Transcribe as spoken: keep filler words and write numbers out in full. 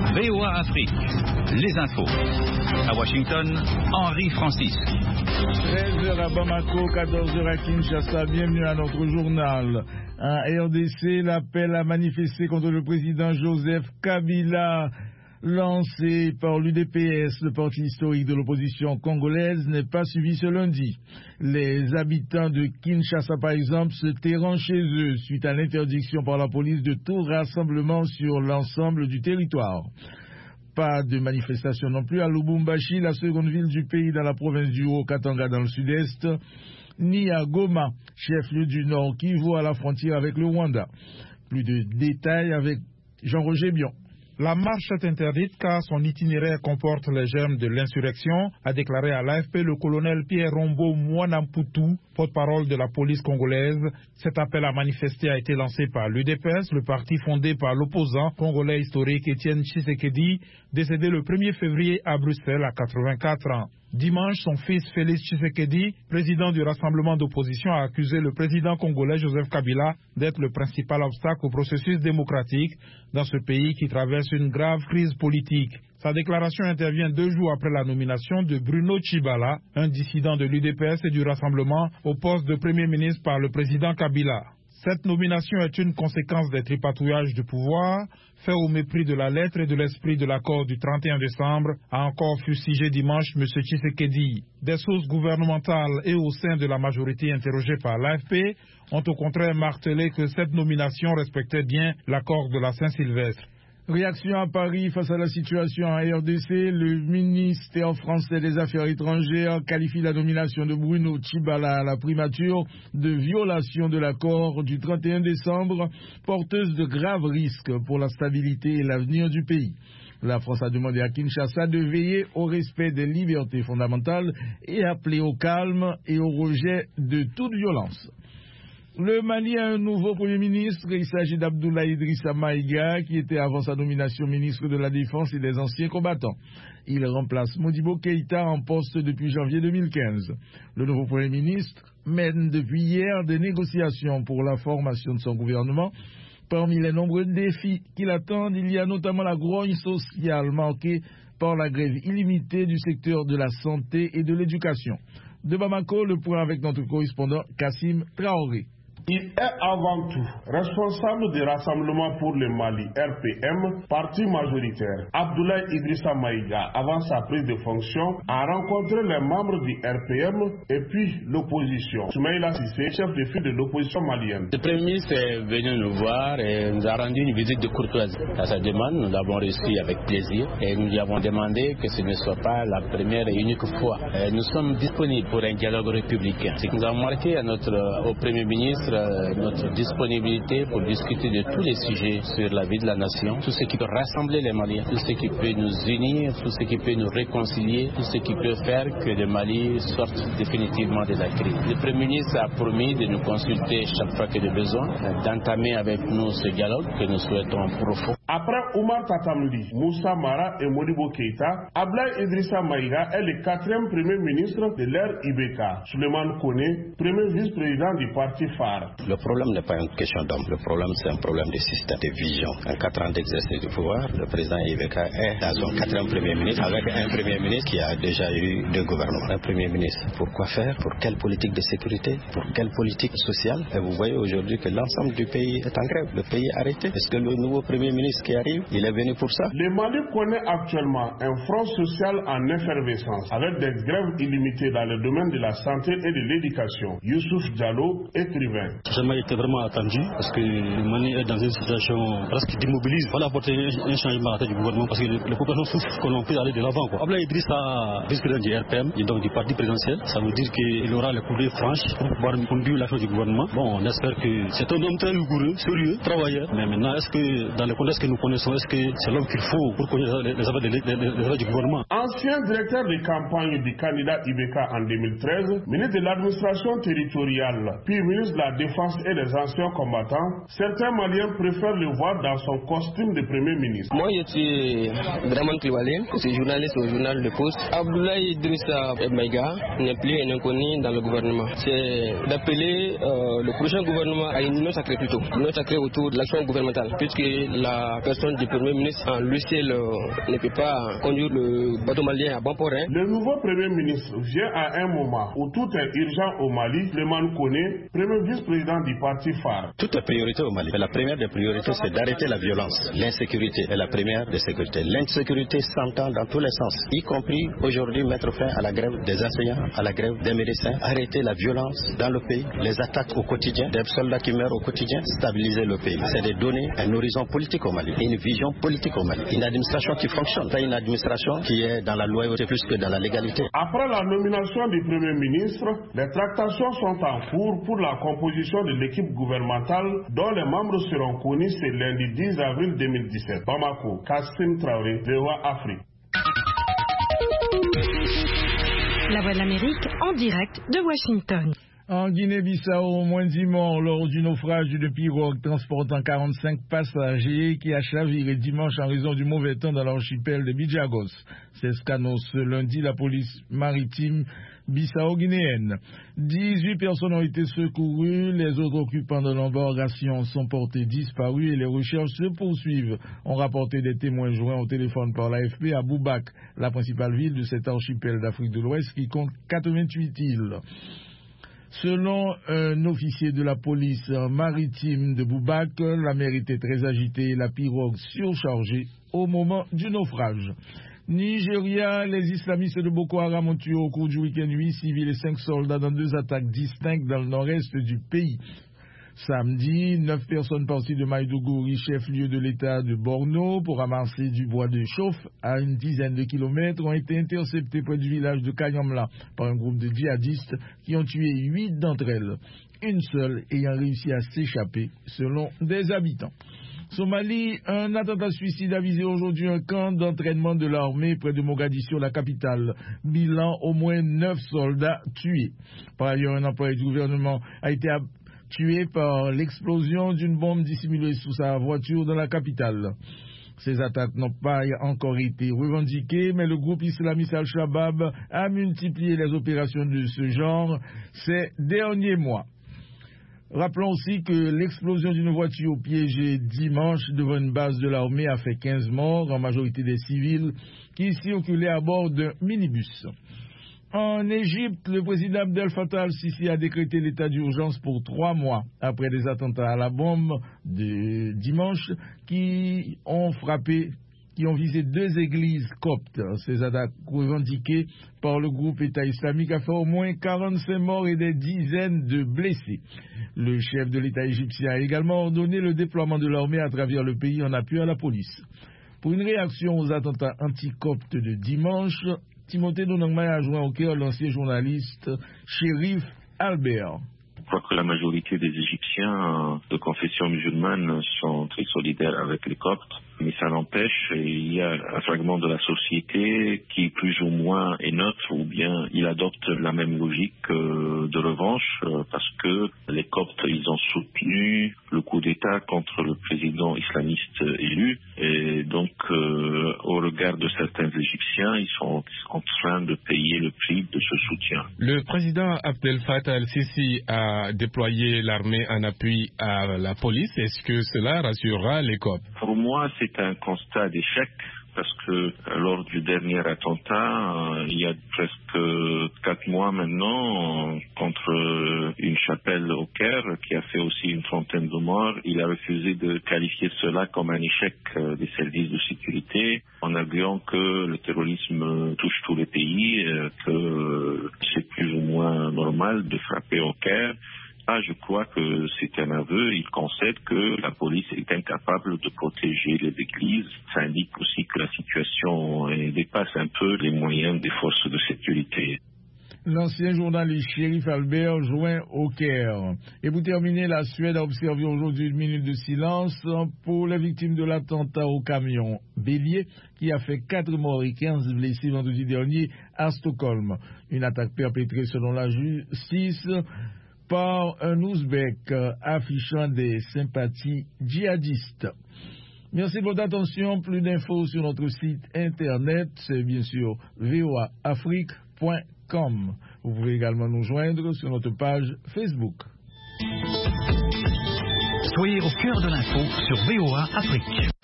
V O A Afrique, les infos. À Washington, Henri Francis. treize heures à Bamako, quatorze heures à Kinshasa. Bienvenue à notre journal. En R D C, l'appel à manifester contre le président Joseph Kabila, lancé par l'U D P S, le parti historique de l'opposition congolaise, n'est pas suivi ce lundi. Les habitants de Kinshasa, par exemple, se terrant chez eux suite à l'interdiction par la police de tout rassemblement sur l'ensemble du territoire. Pas de manifestation non plus à Lubumbashi, la seconde ville du pays dans la province du Haut-Katanga dans le sud-est, ni à Goma, chef-lieu du Nord Kivu à la frontière avec le Rwanda. Plus de détails avec Jean-Roger Bion. La marche est interdite car son itinéraire comporte les germes de l'insurrection, a déclaré à l'A F P le colonel Pierre Rombo Mwanamputu, porte-parole de la police congolaise. Cet appel à manifester a été lancé par l'U D P S, le parti fondé par l'opposant congolais historique Étienne Tshisekedi, décédé le premier février à Bruxelles à quatre-vingt-quatre ans. Dimanche, son fils Félix Tshisekedi, président du rassemblement d'opposition, a accusé le président congolais Joseph Kabila d'être le principal obstacle au processus démocratique dans ce pays qui traverse une grave crise politique. Sa déclaration intervient deux jours après la nomination de Bruno Tshibala, un dissident de l'U D P S et du rassemblement, au poste de Premier ministre par le président Kabila. Cette nomination est une conséquence des tripatouillages du pouvoir, fait au mépris de la lettre et de l'esprit de l'accord du trente et un décembre, a encore fustigé dimanche M. Tshisekedi. Des sources gouvernementales et au sein de la majorité interrogée par l'A F P ont au contraire martelé que cette nomination respectait bien l'accord de la Saint-Sylvestre. Réaction à Paris face à la situation en R D C, le ministère français des Affaires étrangères qualifie la nomination de Bruno Tshibala à la primature de violation de l'accord du trente et un décembre, porteuse de graves risques pour la stabilité et l'avenir du pays. La France a demandé à Kinshasa de veiller au respect des libertés fondamentales et appelé au calme et au rejet de toute violence. Le Mali a un nouveau Premier ministre, il s'agit d'Abdoulaye Idrissa Maïga, qui était avant sa nomination ministre de la Défense et des anciens combattants. Il remplace Modibo Keïta en poste depuis janvier deux mille quinze. Le nouveau Premier ministre mène depuis hier des négociations pour la formation de son gouvernement. Parmi les nombreux défis qui l'attendent, il y a notamment la grogne sociale marquée par la grève illimitée du secteur de la santé et de l'éducation. De Bamako, le point avec notre correspondant Kassim Traoré. Il est avant tout responsable des rassemblements pour le Mali, R P M, parti majoritaire. Abdoulaye Idrissa Maïga, avant sa prise de fonction, a rencontré les membres du R P M et puis l'opposition. Soumaïla Cissé, chef de file de l'opposition malienne. Le Premier ministre est venu nous voir et nous a rendu une visite de courtoisie. À sa demande, nous l'avons reçu avec plaisir et nous lui avons demandé que ce ne soit pas la première et unique fois. Et nous sommes disponibles pour un dialogue républicain. C'est que nous avons marqué à notre, au Premier ministre notre disponibilité pour discuter de tous les sujets sur la vie de la nation, tout ce qui peut rassembler les Maliens, tout ce qui peut nous unir, tout ce qui peut nous réconcilier, tout ce qui peut faire que le Mali sorte définitivement de la crise. Le Premier ministre a promis de nous consulter chaque fois qu'il y a besoin, d'entamer avec nous ce dialogue que nous souhaitons profond. Après Oumar Tatamli, Moussa Mara et Modibo Keïta, Abdoulaye Idrissa Maïga est le quatrième Premier ministre de l'ère I B K. Souleymane Koné, premier vice-président du parti phare. Le problème n'est pas une question d'homme, le problème c'est un problème de système, de vision. En quatre ans d'exercice du pouvoir, le président I B K est dans son quatrième Premier ministre avec un Premier ministre qui a déjà eu deux gouvernements. Un Premier ministre, pourquoi faire? Pour quelle politique de sécurité? Pour quelle politique sociale? Et vous voyez aujourd'hui que l'ensemble du pays est en grève, le pays est arrêté. Est-ce que le nouveau Premier ministre qui arrive, il est venu pour ça? Le Mali connaît actuellement un front social en effervescence avec des grèves illimitées dans le domaine de la santé et de l'éducation. Youssouf Diallo, écrivain. Jamais été vraiment attendu parce que le Mali est dans une situation presque d'immobilisme. Il fallait apporter un changement à la tête du gouvernement parce que les populations souffrent qu'on puisse aller de l'avant. Abdoulaye Idrissa, vice-président du R P M et donc du parti présidentiel, ça veut dire qu'il aura les coulées franches pour pouvoir conduire l'action du gouvernement. Bon, on espère que c'est un homme très rigoureux, sérieux, travailleur. Mais maintenant, est-ce que dans le contexte que nous connaissons, est-ce que c'est l'homme qu'il faut pour connaître les, les affaires, les, les, les affaires du gouvernement? Ancien directeur de campagne du candidat I B K en deux mille treize, ministre de l'administration territoriale, puis ministre de la défense et des anciens combattants, certains Maliens préfèrent le voir dans son costume de Premier ministre. Moi, je suis Draman Kliwale, je suis journaliste au journal Le Poste. Abdoulaye Idrissa Maïga n'est plus un inconnu dans le gouvernement. C'est d'appeler euh, le prochain gouvernement à une union sacrée plutôt, une union sacrée autour de l'action gouvernementale, puisque la personne du Premier ministre en lui seul ne peut pas conduire le bateau malien à bon port. Hein. Le nouveau Premier ministre vient à un moment où tout est urgent au Mali. Clément Koné, premier vice-président du parti phare. Tout est priorité au Mali. Mais la première des priorités, c'est d'arrêter la violence. L'insécurité est la première des sécurités. L'insécurité s'entend dans tous les sens, y compris aujourd'hui mettre fin à la grève des enseignants, à la grève des médecins, arrêter la violence dans le pays, les attaques au quotidien, des soldats qui meurent au quotidien, stabiliser le pays. C'est de donner un horizon politique au Mali, une vision politique au Mali, une administration qui fonctionne, pas une administration qui est dans la loyauté plus que dans la légalité. Après la nomination du Premier ministre, les tractations sont en cours pour la composition de l'équipe gouvernementale dont les membres seront connus ce lundi dix avril deux mille dix-sept. Bamako, Kassim Traoré, V O A Afrique. La Voix de l'Amérique en direct de Washington. En Guinée-Bissau, au moins dix morts lors du naufrage d'une pirogue transportant quarante-cinq passagers qui a chaviré dimanche en raison du mauvais temps dans l'archipel de Bijagos. C'est ce qu'annonce ce lundi la police maritime bissau-guinéenne. dix-huit personnes ont été secourues, les autres occupants de l'embarcation sont portés disparus et les recherches se poursuivent, ont rapporté des témoins joints au téléphone par l'A F P à Boubac, la principale ville de cet archipel d'Afrique de l'Ouest qui compte quatre-vingt-huit îles. Selon un officier de la police maritime de Boubac, la mer était très agitée et la pirogue surchargée au moment du naufrage. Nigeria, les islamistes de Boko Haram ont tué au cours du week-end huit civils et cinq soldats dans deux attaques distinctes dans le nord-est du pays. Samedi, neuf personnes parties de Maïdougouri, chef-lieu de l'État de Borno, pour ramasser du bois de chauffe à une dizaine de kilomètres, ont été interceptées près du village de Kayamla par un groupe de djihadistes qui ont tué huit d'entre elles, une seule ayant réussi à s'échapper, selon des habitants. Somalie, un attentat suicide a visé aujourd'hui un camp d'entraînement de l'armée près de Mogadiscio, la capitale. Bilan, au moins neuf soldats tués. Par ailleurs, un employé du gouvernement a été tué par l'explosion d'une bombe dissimulée sous sa voiture dans la capitale. Ces attaques n'ont pas encore été revendiquées, mais le groupe islamiste Al-Shabaab a multiplié les opérations de ce genre ces derniers mois. Rappelons aussi que l'explosion d'une voiture piégée dimanche devant une base de l'armée a fait quinze morts, en majorité des civils, qui circulaient à bord d'un minibus. En Égypte, le président Abdel Fattah al-Sisi a décrété l'état d'urgence pour trois mois après des attentats à la bombe de dimanche qui ont frappé, qui ont visé deux églises coptes. Ces attaques revendiquées par le groupe État islamique a fait au moins quarante-cinq morts et des dizaines de blessés. Le chef de l'État égyptien a également ordonné le déploiement de l'armée à travers le pays en appui à la police. Pour une réaction aux attentats anti-coptes de dimanche, Timothée Donangmay a joint au cœur l'ancien journaliste Chérif Albert. Je crois que la majorité des Égyptiens de confession musulmane sont très solidaires avec les Coptes, mais ça n'empêche, il y a un fragment de la société qui plus ou moins est neutre, ou bien il adopte la même logique de revanche, parce que les Coptes, ils ont soutenu le coup d'État contre le président islamiste élu, et donc euh, au regard de certains Égyptiens, ils sont en train de payer le prix de ce soutien. Le président Abdel Fattah al-Sisi a déployé l'armée en appui à la police. Est-ce que cela rassurera les Coptes? Pour moi, c'est un constat d'échec, parce que lors du dernier attentat, euh, il y a presque quatre mois maintenant, euh, contre une chapelle au Caire, qui a fait aussi une trentaine de morts, il a refusé de qualifier cela comme un échec euh, des services de sécurité, en arguant que le terrorisme touche tous les pays, euh, que euh, c'est plus ou moins normal de frapper au Caire. Ah, je crois que c'est un aveu. Il concède que la police est incapable de protéger les églises. Ça indique aussi que la situation dépasse un peu les moyens des forces de sécurité. L'ancien journaliste Chérif Albert joint au Caire. Et pour terminer, la Suède a observé aujourd'hui une minute de silence pour les victimes de l'attentat au camion Bélier qui a fait quatre morts et quinze blessés vendredi dernier à Stockholm. Une attaque perpétrée selon la justice par un Ouzbek affichant des sympathies djihadistes. Merci de votre attention. Plus d'infos sur notre site internet, c'est bien sûr v o a afrique point com. Vous pouvez également nous joindre sur notre page Facebook. Soyez au cœur de l'info sur V O A Afrique.